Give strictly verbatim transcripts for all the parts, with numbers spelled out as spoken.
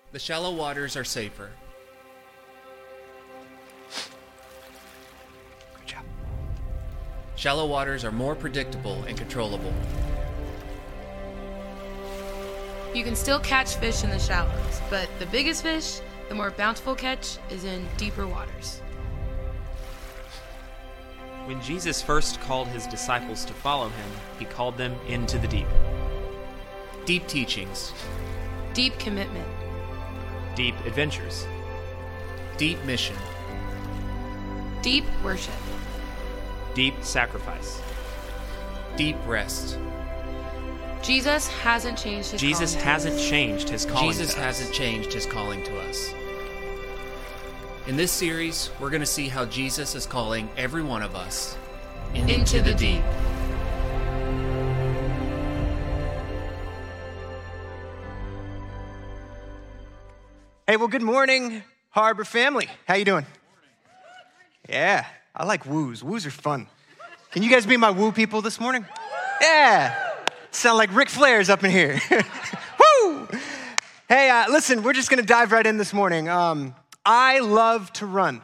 The shallow waters are safer. Good job. Shallow waters are more predictable and controllable. You can still catch fish in the shallows, but the biggest fish, the more bountiful catch, is in deeper waters. When Jesus first called his disciples to follow him, he called them into the deep. Deep teachings. Deep commitment. Deep adventures. Deep mission. Deep worship. Deep sacrifice. Deep rest. Jesus hasn't changed his Jesus calling to hasn't us. changed his calling Jesus to us. hasn't changed his calling to us. In this series, we're going to see how Jesus is calling every one of us into, Into the deep. Hey, well, good morning, Harbor family. How you doing? Yeah, I like woos. Woos are fun. Can you guys be my woo people this morning? Yeah, sound like Ric Flair's up in here. Woo! Hey, uh, listen, we're just gonna dive right in this morning. Um, I love to run.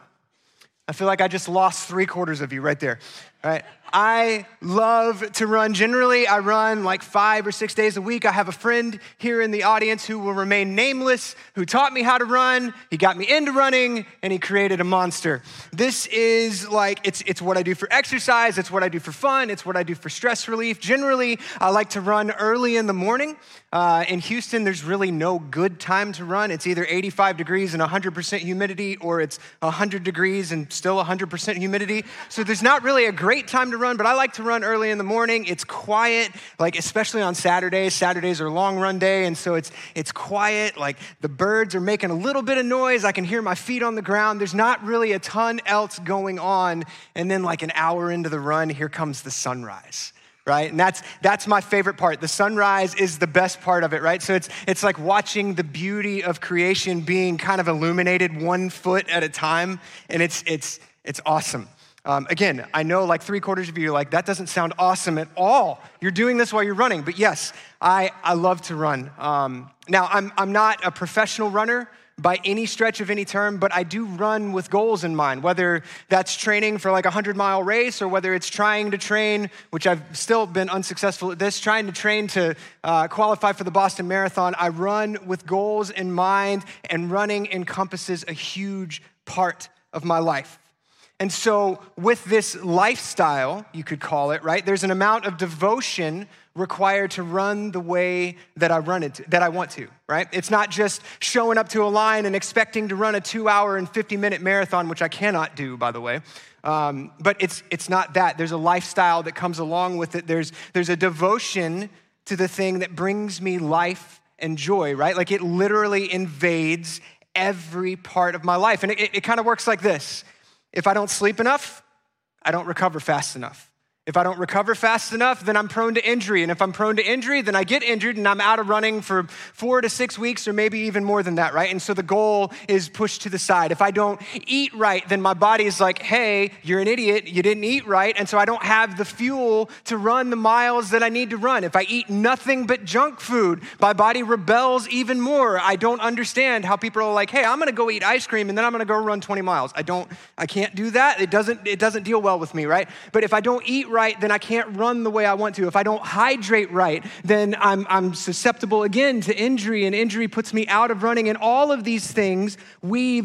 I feel like I just lost three quarters of you right there, all right? I love to run. Generally, I run like five or six days a week. I have a friend here in the audience who will remain nameless, who taught me how to run. He got me into running, and he created a monster. This is like, it's, it's what I do for exercise. It's what I do for fun. It's what I do for stress relief. Generally, I like to run early in the morning. Uh, in Houston, there's really no good time to run. It's either eighty-five degrees and one hundred percent humidity, or it's one hundred degrees and still one hundred percent humidity. So there's not really a great time to run, but I like to run early in the morning. It's quiet, like especially on Saturdays. Saturdays are long run day, and so it's it's quiet. Like the birds are making a little bit of noise. I can hear my feet on the ground. There's not really a ton else going on. And then like an hour into the run, here comes the sunrise. Right? And that's that's my favorite part. The sunrise is the best part of it, right? So it's it's like watching the beauty of creation being kind of illuminated one foot at a time, and it's it's it's awesome. Um, again, I know like three quarters of you are like, that doesn't sound awesome at all. You're doing this while you're running, but yes, I I love to run. Um, now I'm I'm not a professional runner by any stretch of any term, but I do run with goals in mind, whether that's training for like a hundred mile race or whether it's trying to train, which I've still been unsuccessful at this, trying to train to uh, qualify for the Boston Marathon. I run with goals in mind, and running encompasses a huge part of my life. And so with this lifestyle, you could call it, right? There's an amount of devotion required to run the way that I run it, that I want to, right? It's not just showing up to a line and expecting to run a two hour and fifty minute marathon, which I cannot do, by the way. Um, but it's it's not that. There's a lifestyle that comes along with it. There's there's a devotion to the thing that brings me life and joy, right? Like it literally invades every part of my life. And it, it, it kind of works like this. If I don't sleep enough, I don't recover fast enough. If I don't recover fast enough, then I'm prone to injury. And if I'm prone to injury, then I get injured and I'm out of running for four to six weeks or maybe even more than that, right? And so the goal is pushed to the side. If I don't eat right, then my body is like, hey, you're an idiot. You didn't eat right. And so I don't have the fuel to run the miles that I need to run. If I eat nothing but junk food, my body rebels even more. I don't understand how people are like, hey, I'm going to go eat ice cream and then I'm going to go run twenty miles. I don't, I can't do that. It doesn't, it doesn't deal well with me, right? But if I don't eat right, then I can't run the way I want to. If I don't hydrate right, then I'm, I'm susceptible again to injury, and injury puts me out of running. And all of these things weave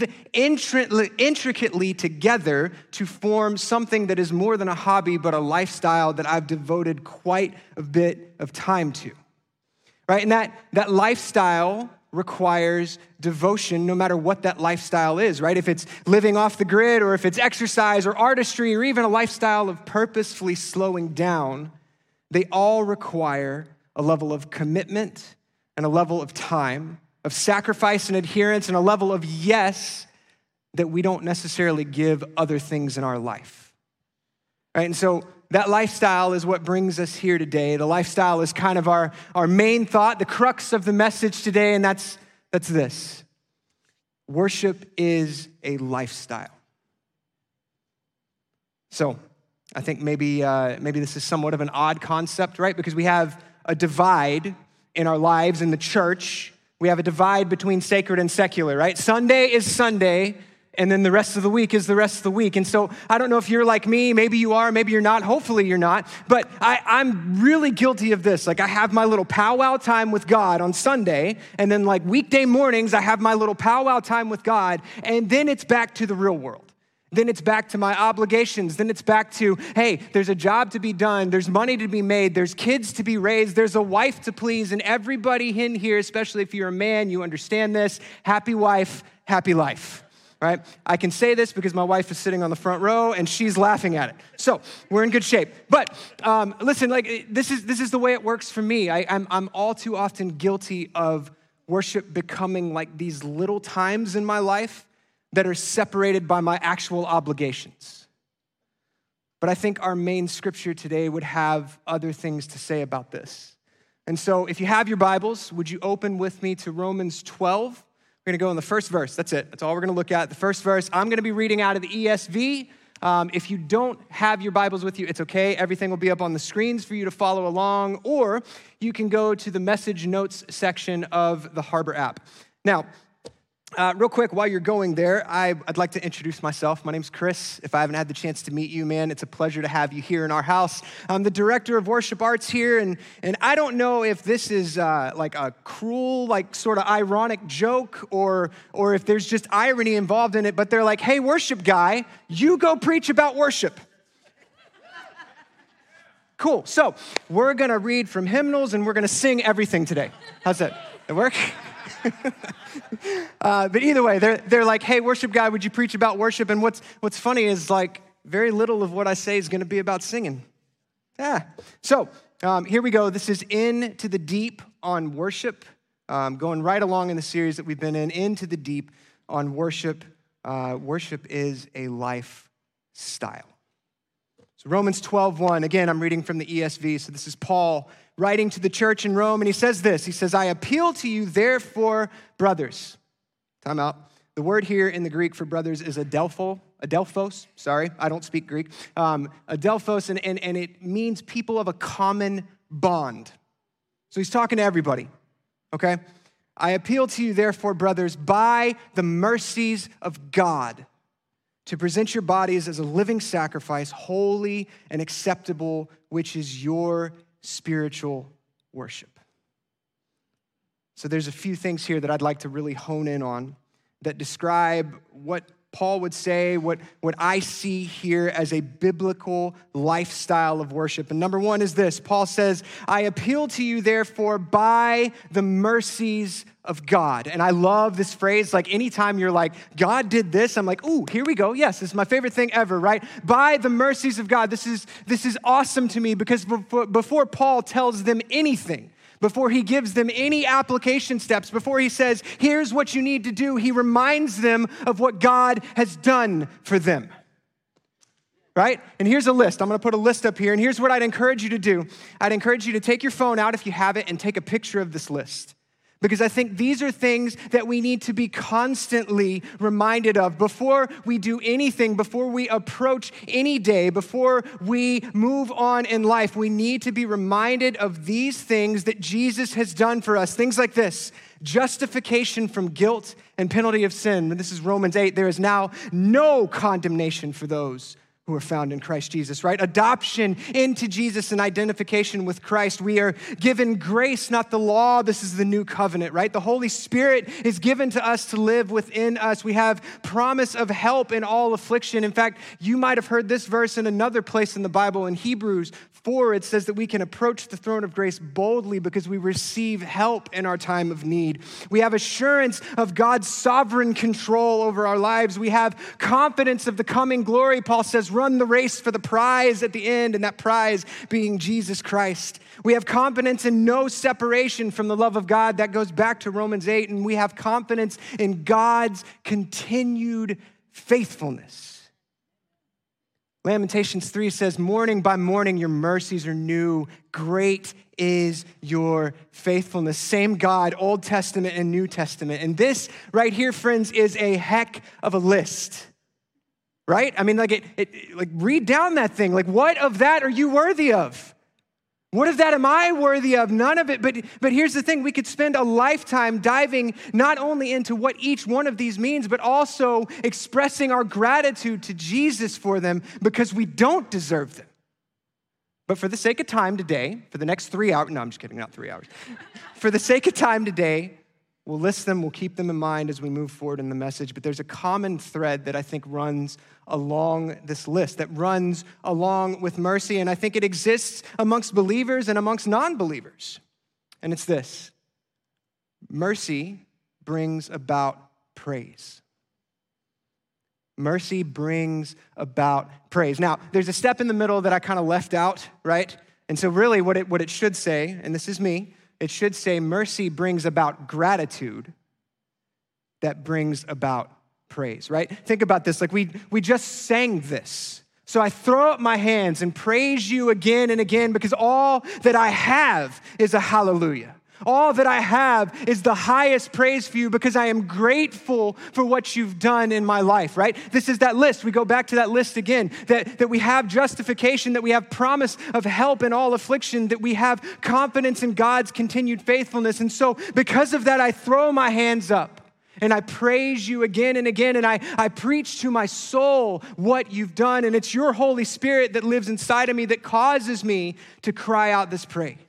intricately together to form something that is more than a hobby, but a lifestyle that I've devoted quite a bit of time to, right? And that, that lifestyle requires devotion no matter what that lifestyle is, right? If it's living off the grid or if it's exercise or artistry or even a lifestyle of purposefully slowing down, they all require a level of commitment and a level of time, of sacrifice and adherence, and a level of yes that we don't necessarily give other things in our life, right? And so that lifestyle is what brings us here today. The lifestyle is kind of our, our main thought, the crux of the message today, and that's, that's this. Worship is a lifestyle. So I think maybe, uh, maybe this is somewhat of an odd concept, right? Because we have a divide in our lives in the church We have a divide between sacred and secular, right? Sunday is Sunday, and then the rest of the week is the rest of the week. And so I don't know if you're like me, maybe you are, maybe you're not, hopefully you're not, but I, I'm really guilty of this. Like I have my little powwow time with God on Sunday, and then like weekday mornings, I have my little powwow time with God, and then it's back to the real world. Then it's back to my obligations. Then it's back to, hey, there's a job to be done. There's money to be made. There's kids to be raised. There's a wife to please. And everybody in here, especially if you're a man, you understand this. Happy wife, happy life, right? I can say this because my wife is sitting on the front row and she's laughing at it. So we're in good shape. But um, listen, like this is this is the way it works for me. I, I'm, I'm all too often guilty of worship becoming like these little times in my life that are separated by my actual obligations. But I think our main scripture today would have other things to say about this. And so if you have your Bibles, would you open with me to Romans twelve? We're gonna go in the first verse, that's it. That's all we're gonna look at, the first verse. I'm gonna be reading out of the E S V. Um, if you don't have your Bibles with you, it's okay. Everything will be up on the screens for you to follow along, or you can go to the message notes section of the Harbor app. Now, Uh, real quick, while you're going there, I, I'd like to introduce myself. My name's Chris. If I haven't had the chance to meet you, man, it's a pleasure to have you here in our house. I'm the director of worship arts here, and, and I don't know if this is uh, like a cruel, like sort of ironic joke, or, or if there's just irony involved in it, but they're like, hey, worship guy, you go preach about worship. Cool. So we're going to read from hymnals, and we're going to sing everything today. How's that? That work? uh, but either way, they're they're like, hey, worship guy, would you preach about worship? And what's what's funny is like very little of what I say is going to be about singing. Yeah. So um, here we go. This is Into the Deep on worship, um, going right along in the series that we've been in. Into the Deep on worship. Uh, worship is a lifestyle. So Romans twelve one. Again, I'm reading from the E S V. So this is Paul writing to the church in Rome, and he says this. He says, I appeal to you, therefore, brothers. Time out. The word here in the Greek for brothers is adelpho, adelphos. Sorry, I don't speak Greek. Um, adelphos, and, and, and it means people of a common bond. So he's talking to everybody, okay? I appeal to you, therefore, brothers, by the mercies of God, to present your bodies as a living sacrifice, holy and acceptable, which is your spiritual worship. So there's a few things here that I'd like to really hone in on that describe what Paul would say, what, what I see here as a biblical lifestyle of worship. And number one is this. Paul says, I appeal to you, therefore, by the mercies of God. And I love this phrase. Like anytime you're like, God did this, I'm like, ooh, here we go. Yes, this is my favorite thing ever, right? By the mercies of God. This is, this is awesome to me because before, before Paul tells them anything, before he gives them any application steps, before he says, here's what you need to do, he reminds them of what God has done for them, right? And here's a list. I'm going to put a list up here, and here's what I'd encourage you to do. I'd encourage you to take your phone out if you have it and take a picture of this list. Because I think these are things that we need to be constantly reminded of before we do anything, before we approach any day, before we move on in life. We need to be reminded of these things that Jesus has done for us. Things like this: justification from guilt and penalty of sin. And this is Romans eight. There is now no condemnation for those who are found in Christ Jesus, right? Adoption into Jesus and identification with Christ. We are given grace, not the law. This is the new covenant, right? The Holy Spirit is given to us to live within us. We have promise of help in all affliction. In fact, you might have heard this verse in another place in the Bible. In Hebrews four, it says that we can approach the throne of grace boldly because we receive help in our time of need. We have assurance of God's sovereign control over our lives. We have confidence of the coming glory. Paul says, run the race for the prize at the end, and that prize being Jesus Christ. We have confidence in no separation from the love of God. That goes back to Romans eight, and we have confidence in God's continued faithfulness. Lamentations three says, morning by morning your mercies are new. Great is your faithfulness. Same God, Old Testament and New Testament. And this right here, friends, is a heck of a list. Right? I mean, like, it, it, like read down that thing. Like, what of that are you worthy of? What of that am I worthy of? None of it. But, but here's the thing. We could spend a lifetime diving not only into what each one of these means, but also expressing our gratitude to Jesus for them because we don't deserve them. But for the sake of time today, for the next three hours, no, I'm just kidding, not three hours. For the sake of time today, we'll list them, we'll keep them in mind as we move forward in the message. But there's a common thread that I think runs along this list, that runs along with mercy. And I think it exists amongst believers and amongst non-believers. And it's this: mercy brings about praise. Mercy brings about praise. Now, there's a step in the middle that I kind of left out, right? And so really what it, what it should say, and this is me, it should say mercy brings about gratitude that brings about praise, right? Think about this. Like we, we just sang this. So I throw up my hands and praise you again and again because all that I have is a hallelujah. All that I have is the highest praise for you because I am grateful for what you've done in my life, right? This is that list. We go back to that list again, that, that we have justification, that we have promise of help in all affliction, that we have confidence in God's continued faithfulness. And so because of that, I throw my hands up and I praise you again and again. And I, I preach to my soul what you've done. And it's your Holy Spirit that lives inside of me that causes me to cry out this praise.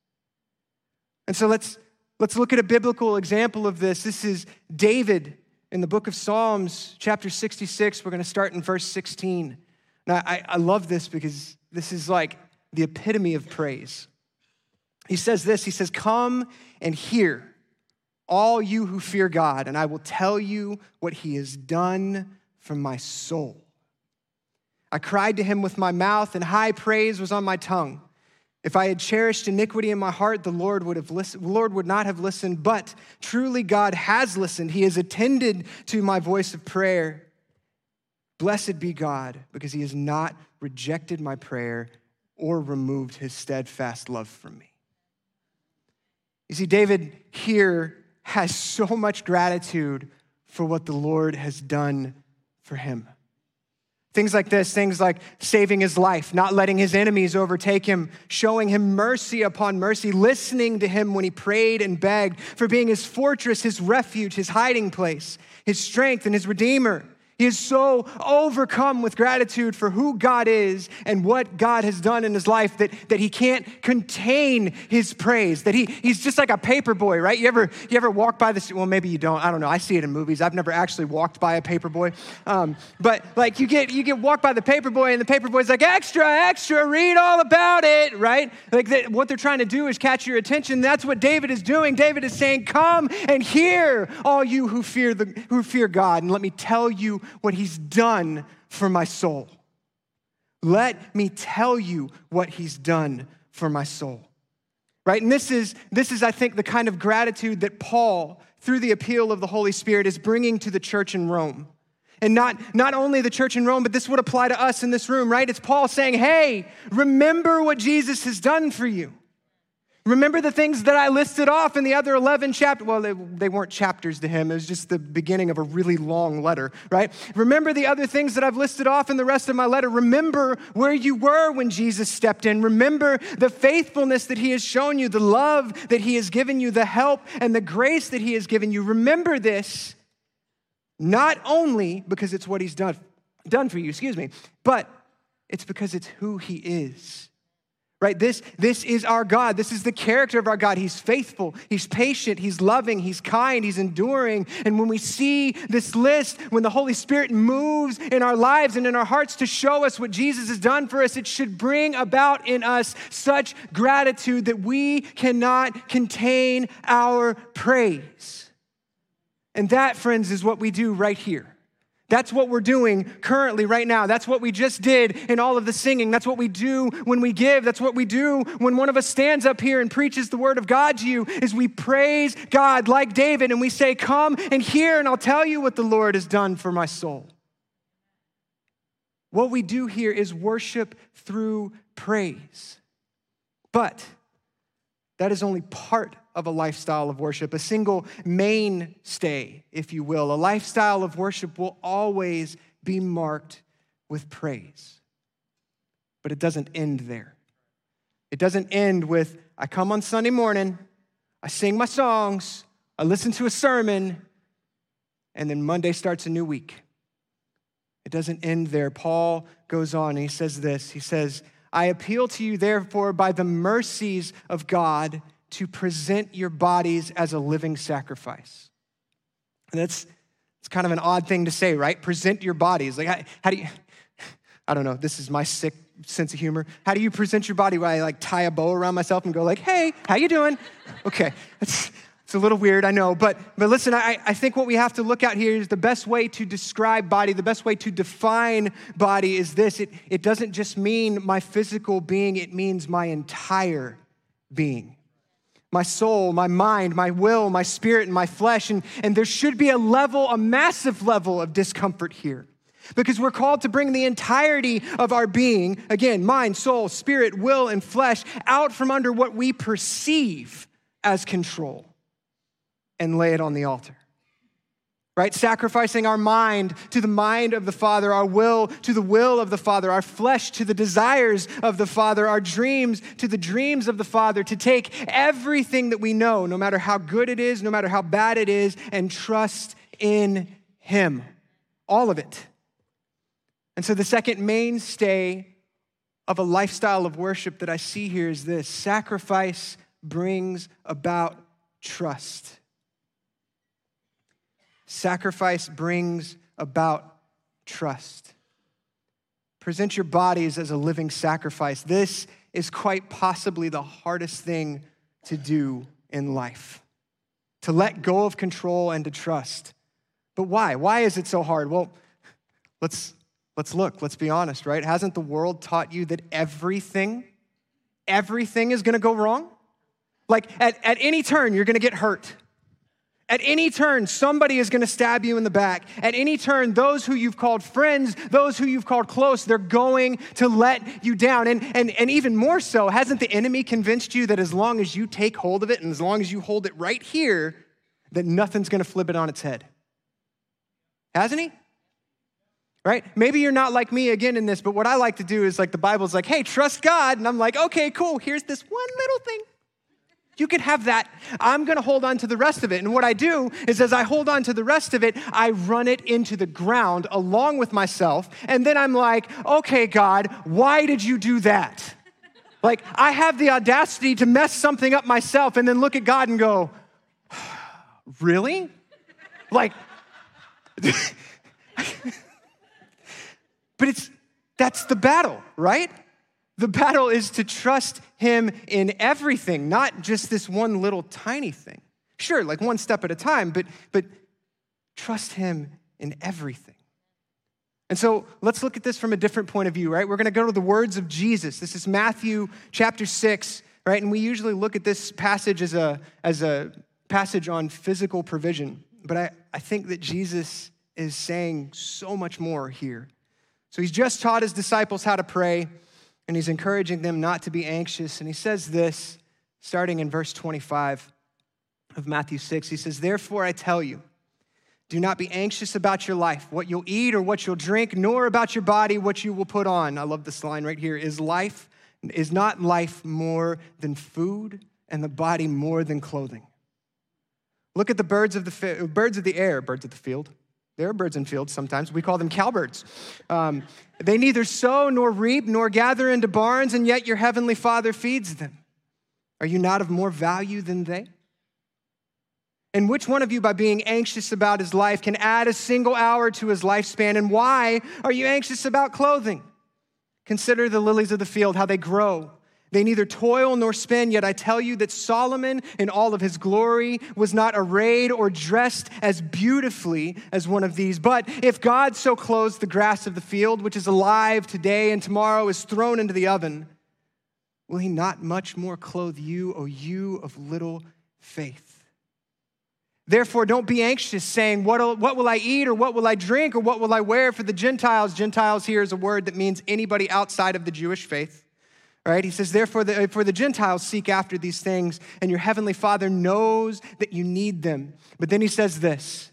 And so let's, let's look at a biblical example of this. This is David in the book of Psalms, chapter sixty-six. We're going to start in verse sixteen. Now, I, I love this because this is like the epitome of praise. He says this, he says, "Come and hear, all you who fear God, and I will tell you what he has done for my soul. I cried to him with my mouth, and high praise was on my tongue. If I had cherished iniquity in my heart, the Lord would have listened, Lord would not have listened, but truly God has listened. He has attended to my voice of prayer. Blessed be God, because he has not rejected my prayer or removed his steadfast love from me." You see, David here has so much gratitude for what the Lord has done for him. Things like this, things like saving his life, not letting his enemies overtake him, showing him mercy upon mercy, listening to him when he prayed and begged, for being his fortress, his refuge, his hiding place, his strength, and his redeemer. He is so overcome with gratitude for who God is and what God has done in his life that, that he can't contain his praise, that he, he's just like a paper boy, right? You ever, you ever walk by this? Well, maybe you don't. I don't know. I see it in movies. I've never actually walked by a paper boy. Um, but like you get you get walked by the paper boy and the paper boy's like, extra, extra, read all about it, right? Like they, what they're trying to do is catch your attention. That's what David is doing. David is saying, come and hear, all you who fear the who fear God, and let me tell you what he's done for my soul. Let me tell you what he's done for my soul. Right? And this is, this is, I think, the kind of gratitude that Paul, through the appeal of the Holy Spirit, is bringing to the church in Rome. And not, not only the church in Rome, but this would apply to us in this room, right? It's Paul saying, hey, remember what Jesus has done for you. Remember the things that I listed off in the other eleven chapters. Well, they, they weren't chapters to him. It was just the beginning of a really long letter, right? Remember the other things that I've listed off in the rest of my letter. Remember where you were when Jesus stepped in. Remember the faithfulness that he has shown you, the love that he has given you, the help and the grace that he has given you. Remember this, not only because it's what he's done, done for you, excuse me, but it's because it's who he is. Right? This, this is our God. This is the character of our God. He's faithful. He's patient. He's loving. He's kind. He's enduring. And when we see this list, when the Holy Spirit moves in our lives and in our hearts to show us what Jesus has done for us, it should bring about in us such gratitude that we cannot contain our praise. And that, friends, is what we do right here. That's what we're doing currently right now. That's what we just did in all of the singing. That's what we do when we give. That's what we do when one of us stands up here and preaches the word of God to you, is we praise God like David and we say, come and hear and I'll tell you what the Lord has done for my soul. What we do here is worship through praise. But that is only part of a lifestyle of worship, a single mainstay, if you will. A lifestyle of worship will always be marked with praise. But it doesn't end there. It doesn't end with, I come on Sunday morning, I sing my songs, I listen to a sermon, and then Monday starts a new week. It doesn't end there. Paul goes on and he says this. He says, I appeal to you, therefore, by the mercies of God, to present your bodies as a living sacrifice. And that's it's kind of an odd thing to say, right? Present your bodies. Like, how, how do you, I don't know, this is my sick sense of humor. How do you present your body? Where I like tie a bow around myself and go like, hey, how you doing? Okay, it's, it's a little weird, I know. But but listen, I, I think what we have to look at here is the best way to describe body, the best way to define body is this. It, it doesn't just mean my physical being, it means my entire being. My soul, my mind, my will, my spirit, and my flesh. And, and there should be a level, a massive level of discomfort here. Because we're called to bring the entirety of our being, again, mind, soul, spirit, will, and flesh, out from under what we perceive as control and lay it on the altar. Right? Sacrificing our mind to the mind of the Father, our will to the will of the Father, our flesh to the desires of the Father, our dreams to the dreams of the Father, to take everything that we know, no matter how good it is, no matter how bad it is, and trust in Him. All of it. And so the second mainstay of a lifestyle of worship that I see here is this: sacrifice brings about trust. Sacrifice brings about trust. Present your bodies as a living sacrifice. This is quite possibly the hardest thing to do in life, to let go of control and to trust. But why? Why is it so hard? Well, let's Let's look, let's be honest, right? Hasn't the world taught you that everything, everything is gonna go wrong? Like at, at any turn, you're gonna get hurt. At any turn, somebody is gonna stab you in the back. At any turn, those who you've called friends, those who you've called close, they're going to let you down. And, and, and even more so, hasn't the enemy convinced you that as long as you take hold of it and as long as you hold it right here, that nothing's gonna flip it on its head? Hasn't he? Right? Maybe you're not like me again in this, but what I like to do is like the Bible's like, hey, trust God. And I'm like, okay, cool. Here's this one little thing. You can have that. I'm going to hold on to the rest of it. And what I do is as I hold on to the rest of it, I run it into the ground along with myself. And then I'm like, okay, God, why did you do that? Like I have the audacity to mess something up myself and then look at God and go, really? Like, but it's, that's the battle, right? The battle is to trust Him in everything, not just this one little tiny thing. Sure, like one step at a time, but, but trust Him in everything. And so let's look at this from a different point of view, right? We're gonna go to the words of Jesus. This is Matthew chapter six, right? And we usually look at this passage as a, as a passage on physical provision, but I, I think that Jesus is saying so much more here. So He's just taught His disciples how to pray, and He's encouraging them not to be anxious. And He says this, starting in verse twenty-five of Matthew six. He says, therefore I tell you, do not be anxious about your life, what you'll eat or what you'll drink, nor about your body, what you will put on. I love this line right here. Is life, is not life more than food, and the body more than clothing? Look at the birds of the birds of the air, birds of the field. There are birds in fields sometimes. We call them cowbirds. Um, they neither sow nor reap nor gather into barns, and yet your heavenly Father feeds them. Are you not of more value than they? And which one of you, by being anxious about his life, can add a single hour to his lifespan? And why are you anxious about clothing? Consider the lilies of the field, how they grow. They neither toil nor spin, yet I tell you that Solomon in all of his glory was not arrayed or dressed as beautifully as one of these. But if God so clothes the grass of the field, which is alive today and tomorrow is thrown into the oven, will He not much more clothe you, O you of little faith? Therefore, don't be anxious, saying, what, what will I eat, or what will I drink, or what will I wear? For the Gentiles, Gentiles here is a word that means anybody outside of the Jewish faith. Right? He says, therefore, the, for the Gentiles seek after these things, and your heavenly Father knows that you need them. But then He says this,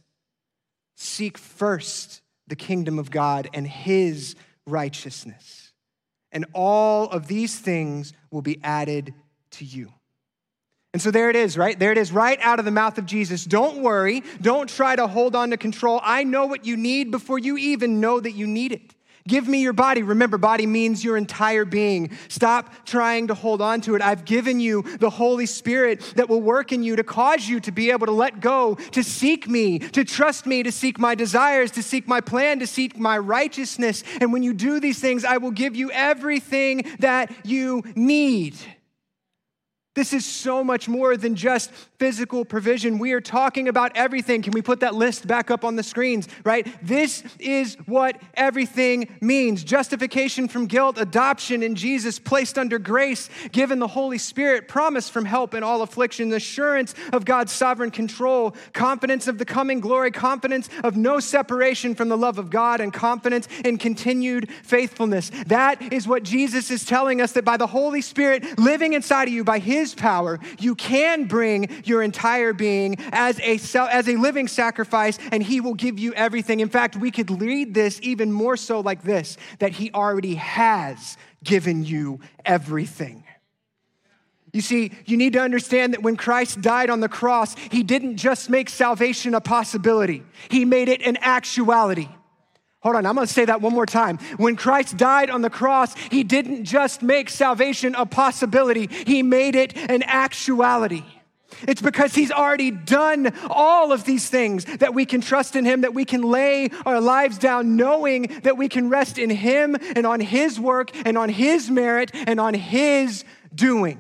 seek first the kingdom of God and His righteousness, and all of these things will be added to you. And so there it is, right? There it is, right out of the mouth of Jesus. Don't worry. Don't try to hold on to control. I know what you need before you even know that you need it. Give me your body. Remember, body means your entire being. Stop trying to hold on to it. I've given you the Holy Spirit that will work in you to cause you to be able to let go, to seek me, to trust me, to seek my desires, to seek my plan, to seek my righteousness. And when you do these things, I will give you everything that you need. This is so much more than just physical provision. We are talking about everything. Can we put that list back up on the screens, right? This is what everything means. Justification from guilt, adoption in Jesus, placed under grace, given the Holy Spirit, promise from help in all affliction, assurance of God's sovereign control, confidence of the coming glory, confidence of no separation from the love of God, and confidence in continued faithfulness. That is what Jesus is telling us, that by the Holy Spirit living inside of you, by his power, you can bring your entire being as a as a living sacrifice, and he will give you everything. In fact, we could read this even more so like this, that he already has given you everything. You see, you need to understand that when Christ died on the cross, he didn't just make salvation a possibility. He made it an actuality. Hold on, I'm gonna say that one more time. When Christ died on the cross, he didn't just make salvation a possibility, he made it an actuality. It's because he's already done all of these things that we can trust in him, that we can lay our lives down knowing that we can rest in him and on his work and on his merit and on his doing.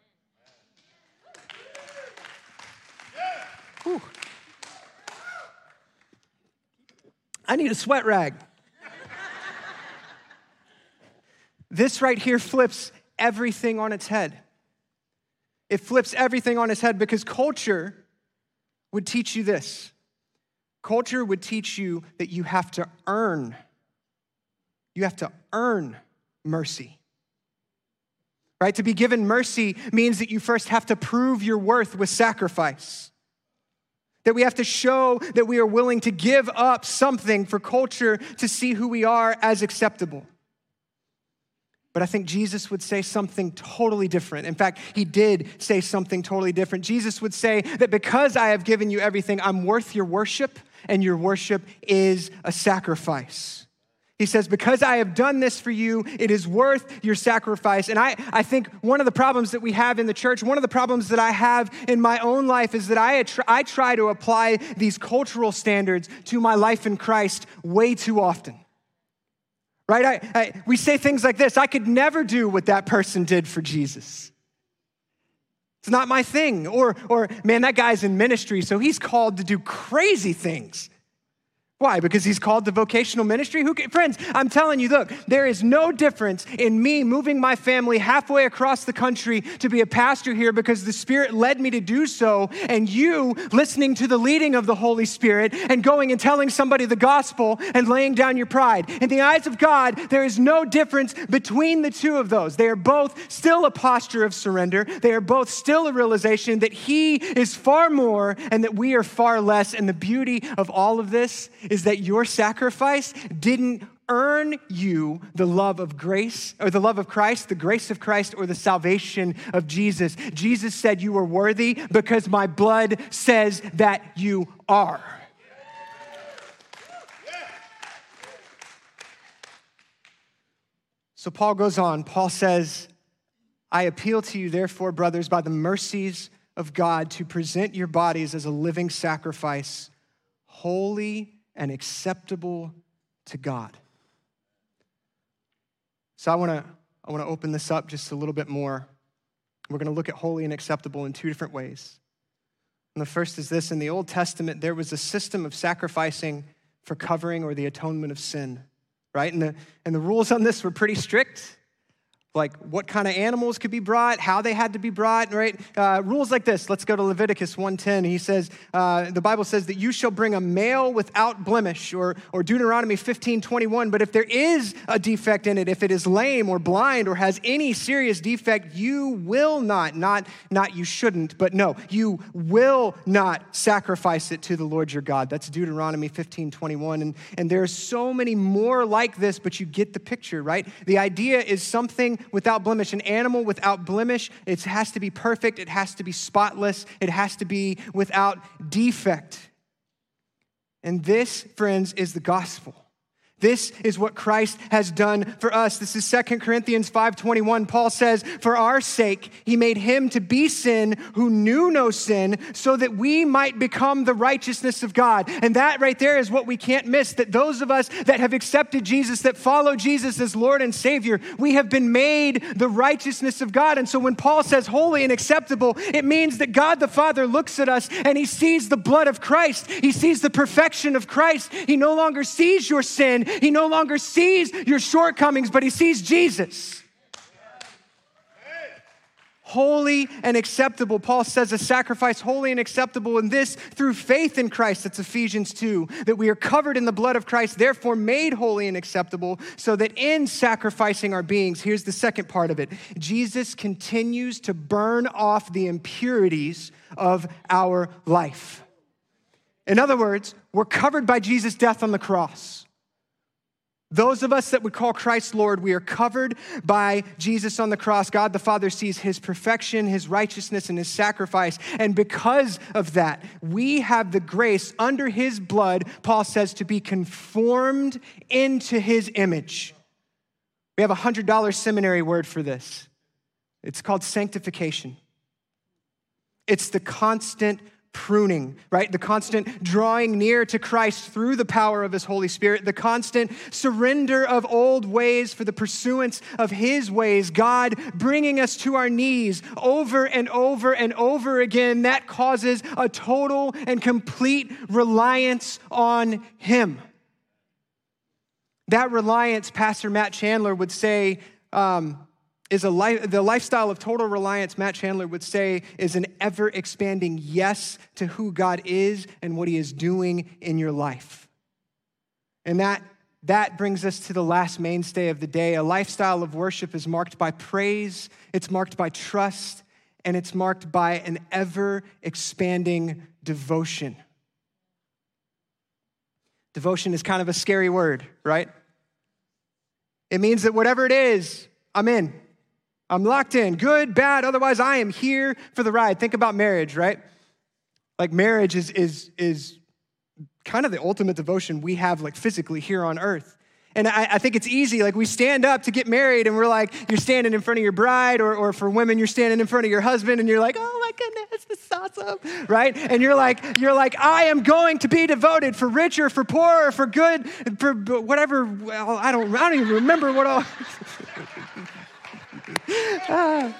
Whew. I need a sweat rag. This right here flips everything on its head. It flips everything on its head because culture would teach you this. Culture would teach you that you have to earn. You have to earn mercy. Right? To be given mercy means that you first have to prove your worth with sacrifice. That we have to show that we are willing to give up something for culture to see who we are as acceptable. But I think Jesus would say something totally different. In fact, he did say something totally different. Jesus would say that because I have given you everything, I'm worth your worship, and your worship is a sacrifice. He says, because I have done this for you, it is worth your sacrifice. And I, I think one of the problems that we have in the church, one of the problems that I have in my own life is that I, I try to apply these cultural standards to my life in Christ way too often. Right? I, I, we say things like this: I could never do what that person did for Jesus. It's not my thing. Or, or man, that guy's in ministry, so he's called to do crazy things. Why? Because he's called to vocational ministry? Who can, friends, I'm telling you, look, there is no difference in me moving my family halfway across the country to be a pastor here because the Spirit led me to do so, and you listening to the leading of the Holy Spirit and going and telling somebody the gospel and laying down your pride. In the eyes of God, there is no difference between the two of those. They are both still a posture of surrender. They are both still a realization that he is far more and that we are far less. And the beauty of all of this is that your sacrifice didn't earn you the love of grace, or the love of Christ, the grace of Christ, or the salvation of Jesus. Jesus said you are worthy because my blood says that you are. So Paul goes on. Paul says, I appeal to you, therefore, brothers, by the mercies of God, to present your bodies as a living sacrifice, holy and acceptable to God. So I want to I want to open this up just a little bit more. We're going to look at holy and acceptable in two different ways. And the first is this: in the Old Testament, there was a system of sacrificing for covering or the atonement of sin, right? And the, and the rules on this were pretty strict. like what kind of animals could be brought, how they had to be brought, right? Uh, rules like this. Let's go to Leviticus one ten. He says, uh, the Bible says that you shall bring a male without blemish, or, or Deuteronomy fifteen twenty-one. But if there is a defect in it, if it is lame or blind or has any serious defect, you will not, not, not you shouldn't, but no, you will not sacrifice it to the Lord your God. That's Deuteronomy fifteen twenty-one. And, and there are so many more like this, but you get the picture, right? The idea is something without blemish, an animal without blemish. It has to be perfect. It has to be spotless. It has to be without defect. And this, friends, is the gospel. This is what Christ has done for us. This is Second Corinthians five twenty-one. Paul says, for our sake, he made him to be sin who knew no sin, so that we might become the righteousness of God. And that right there is what we can't miss, that those of us that have accepted Jesus, that follow Jesus as Lord and Savior, we have been made the righteousness of God. And so when Paul says holy and acceptable, it means that God the Father looks at us and he sees the blood of Christ. He sees the perfection of Christ. He no longer sees your sin. He no longer sees your shortcomings, but he sees Jesus. Holy and acceptable. Paul says a sacrifice holy and acceptable, and this through faith in Christ. That's Ephesians two, that we are covered in the blood of Christ, therefore made holy and acceptable, so that in sacrificing our beings, here's the second part of it, Jesus continues to burn off the impurities of our life. In other words, we're covered by Jesus' death on the cross. Those of us that would call Christ Lord, we are covered by Jesus on the cross. God the Father sees his perfection, his righteousness, and his sacrifice. And because of that, we have the grace under his blood, Paul says, to be conformed into his image. We have a one hundred dollars seminary word for this. It's called sanctification. It's the constant pruning, right? The constant drawing near to Christ through the power of his Holy Spirit, the constant surrender of old ways for the pursuance of his ways, God bringing us to our knees over and over and over again. That causes a total and complete reliance on him. That reliance, Pastor Matt Chandler would say, um, is a life, the lifestyle of total reliance, Matt Chandler would say, is an ever-expanding yes to who God is and what he is doing in your life. And that, that brings us to the last mainstay of the day. A lifestyle of worship is marked by praise, it's marked by trust, and it's marked by an ever-expanding devotion. Devotion is kind of a scary word, right? It means that whatever it is, I'm in. I'm locked in, good, bad, otherwise I am here for the ride. Think about marriage, right? Like marriage is, is, is kind of the ultimate devotion we have like physically here on earth. And I, I think it's easy, like we stand up to get married and we're like, you're standing in front of your bride, or, or for women, you're standing in front of your husband and you're like, oh my goodness, this is awesome, right? And you're like, you're like, I am going to be devoted for richer, for poor, for good, for whatever, well, I don't, I don't even remember what all. Ah.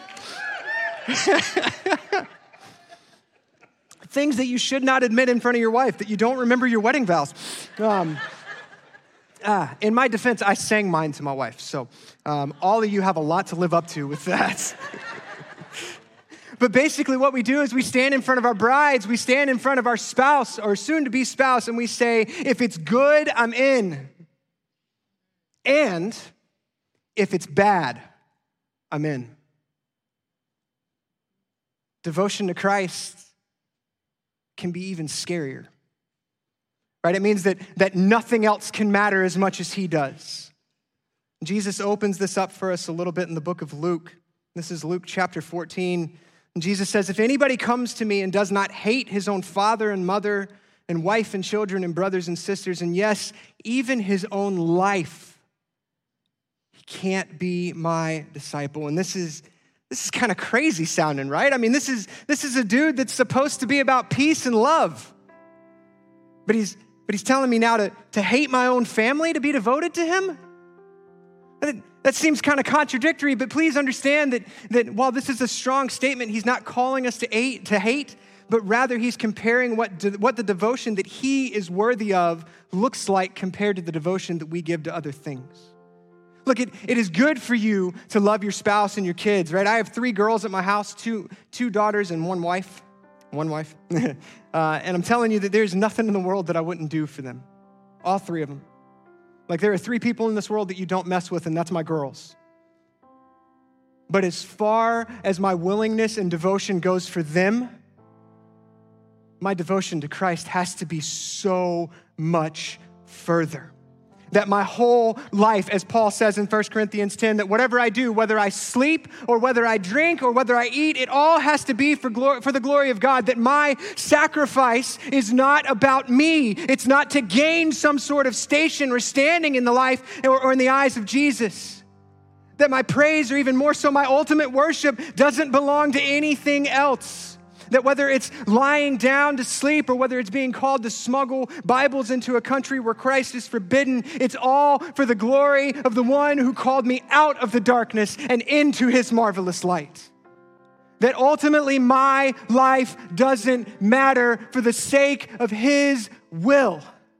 Things that you should not admit in front of your wife, that you don't remember your wedding vows. Um, ah, in my defense, I sang mine to my wife, so um, all of you have a lot to live up to with that. But basically what we do is we stand in front of our brides, we stand in front of our spouse or soon-to-be spouse, and we say, if it's good, I'm in. And if it's bad, I'm in. Devotion to Christ can be even scarier, right? It means that, that nothing else can matter as much as he does. Jesus opens this up for us a little bit in the book of Luke. This is Luke chapter fourteen. And Jesus says, if anybody comes to me and does not hate his own father and mother and wife and children and brothers and sisters, and yes, even his own life, can't be my disciple. And this is this is kind of crazy sounding, right? I mean, this is this is a dude that's supposed to be about peace and love. But he's but he's telling me now to, to hate my own family, to be devoted to him? That, that seems kind of contradictory, but please understand that, that while this is a strong statement, he's not calling us to hate, to hate, but rather he's comparing what, de, what the devotion that he is worthy of looks like compared to the devotion that we give to other things. Look, it, it is good for you to love your spouse and your kids, right? I have three girls at my house, two, two daughters and one wife. One wife. uh, and I'm telling you that there's nothing in the world that I wouldn't do for them. All three of them. Like there are three people in this world that you don't mess with, and that's my girls. But as far as my willingness and devotion goes for them, my devotion to Christ has to be so much further. That my whole life, as Paul says in First Corinthians ten, that whatever I do, whether I sleep or whether I drink or whether I eat, it all has to be for, glory, for the glory of God. That my sacrifice is not about me. It's not to gain some sort of station or standing in the life or, or in the eyes of Jesus. That my praise, or even more so my ultimate worship, doesn't belong to anything else. That whether it's lying down to sleep or whether it's being called to smuggle Bibles into a country where Christ is forbidden, it's all for the glory of the one who called me out of the darkness and into his marvelous light. That ultimately my life doesn't matter for the sake of his will.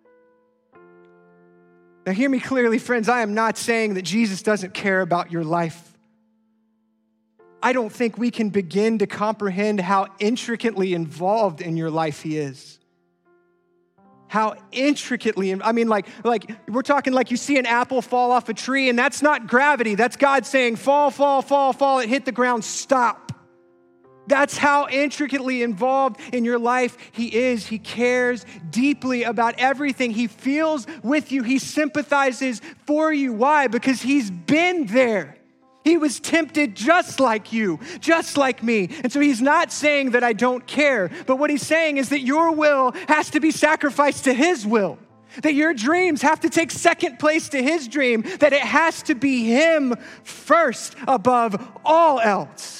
Now hear me clearly, friends. I am not saying that Jesus doesn't care about your life. I don't think we can begin to comprehend how intricately involved in your life he is. How intricately, I mean, like, like we're talking like you see an apple fall off a tree, and that's not gravity. That's God saying, fall, fall, fall, fall. It hit the ground, stop. That's how intricately involved in your life he is. He cares deeply about everything. He feels with you. He sympathizes for you. Why? Because he's been there. He was tempted just like you, just like me. And so he's not saying that I don't care, but what he's saying is that your will has to be sacrificed to his will, that your dreams have to take second place to his dream, that it has to be him first above all else.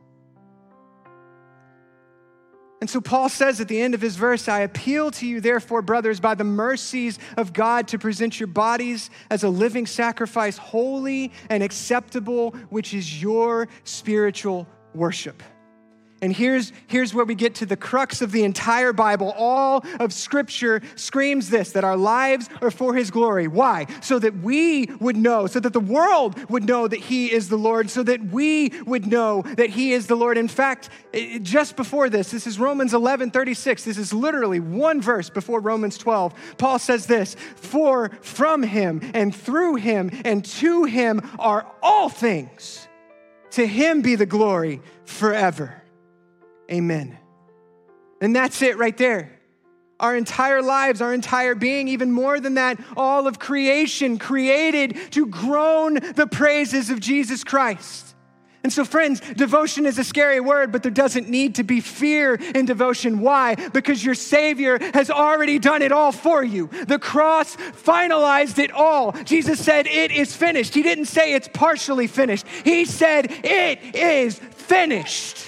And so Paul says at the end of his verse, I appeal to you, therefore, brothers, by the mercies of God, to present your bodies as a living sacrifice, holy and acceptable, which is your spiritual worship. And here's, here's where we get to the crux of the entire Bible. All of Scripture screams this, that our lives are for his glory. Why? So that we would know, so that the world would know that he is the Lord, so that we would know that he is the Lord. In fact, just before this, this is Romans eleven thirty-six. This is literally one verse before Romans twelve. Paul says this, for from him and through him and to him are all things. To him be the glory forever. Amen. And that's it right there. Our entire lives, our entire being, even more than that, all of creation created to groan the praises of Jesus Christ. And so friends, devotion is a scary word, but there doesn't need to be fear in devotion. Why? Because your Savior has already done it all for you. The cross finalized it all. Jesus said, it is finished. He didn't say it's partially finished. He said, it is finished.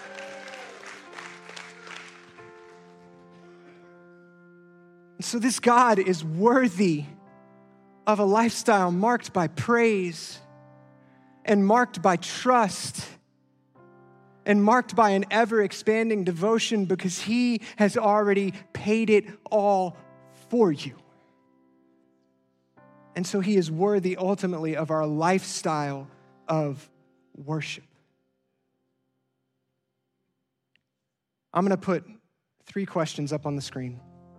So this God is worthy of a lifestyle marked by praise and marked by trust and marked by an ever-expanding devotion because he has already paid it all for you. And so he is worthy ultimately of our lifestyle of worship. I'm going to put three questions up on the screen.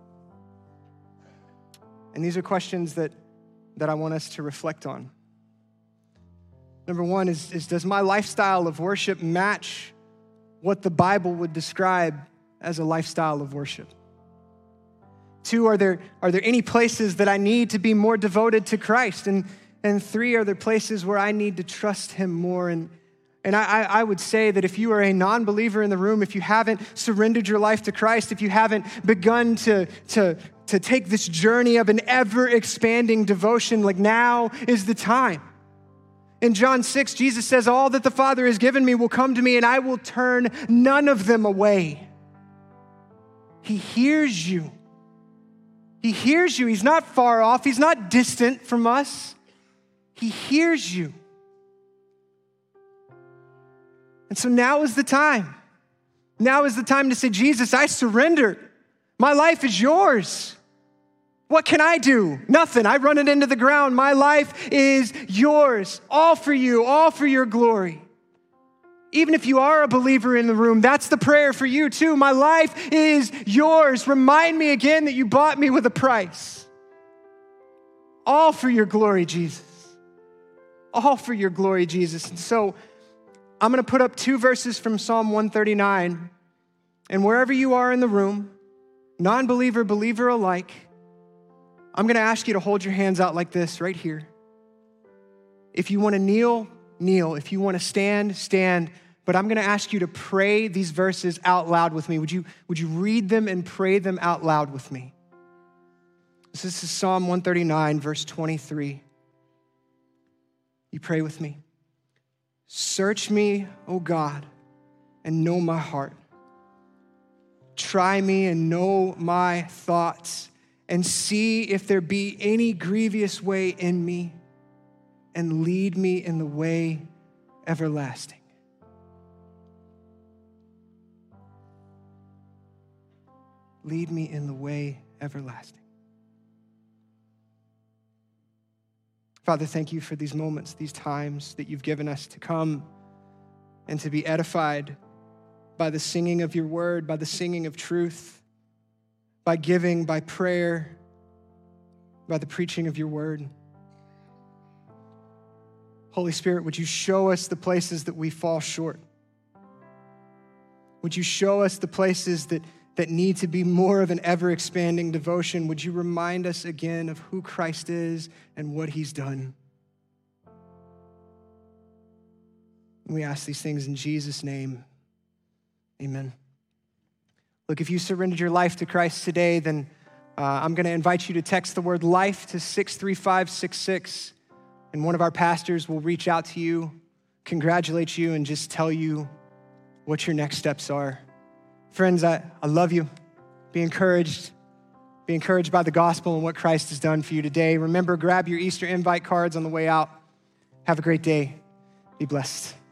And these are questions that, that I want us to reflect on. Number one is, is, does my lifestyle of worship match what the Bible would describe as a lifestyle of worship? Two, are there, are there any places that I need to be more devoted to Christ? And, and three, are there places where I need to trust him more? And, and I, I would say that if you are a non-believer in the room, if you haven't surrendered your life to Christ, if you haven't begun to, to, to take this journey of an ever-expanding devotion, like now is the time. In John six, Jesus says, all that the Father has given me will come to me, and I will turn none of them away. He hears you. He hears you. He's not far off. He's not distant from us. He hears you. And so now is the time. Now is the time to say, Jesus, I surrender. My life is yours. What can I do? Nothing. I run it into the ground. My life is yours, all for you, all for your glory. Even if you are a believer in the room, that's the prayer for you too. My life is yours. Remind me again that you bought me with a price. All for your glory, Jesus. All for your glory, Jesus. And so I'm going to put up two verses from Psalm one thirty-nine. And wherever you are in the room, non-believer, believer alike, I'm going to ask you to hold your hands out like this right here. If you want to kneel, kneel. If you want to stand, stand. But I'm going to ask you to pray these verses out loud with me. Would you, would you read them and pray them out loud with me? This is Psalm one thirty-nine, verse twenty-three. You pray with me. Search me, O God, and know my heart. Try me and know my thoughts, and see if there be any grievous way in me, and lead me in the way everlasting. Lead me in the way everlasting. Father, thank you for these moments, these times that you've given us to come and to be edified by the singing of your word, by the singing of truth, by giving, by prayer, by the preaching of your word. Holy Spirit, would you show us the places that we fall short? Would you show us the places that, that need to be more of an ever-expanding devotion? Would you remind us again of who Christ is and what he's done? We ask these things in Jesus' name. Amen. Look, if you surrendered your life to Christ today, then uh, I'm going to invite you to text the word life to six three five six six, and one of our pastors will reach out to you, congratulate you, and just tell you what your next steps are. Friends, I, I love you. Be encouraged. Be encouraged by the gospel and what Christ has done for you today. Remember, grab your Easter invite cards on the way out. Have a great day. Be blessed.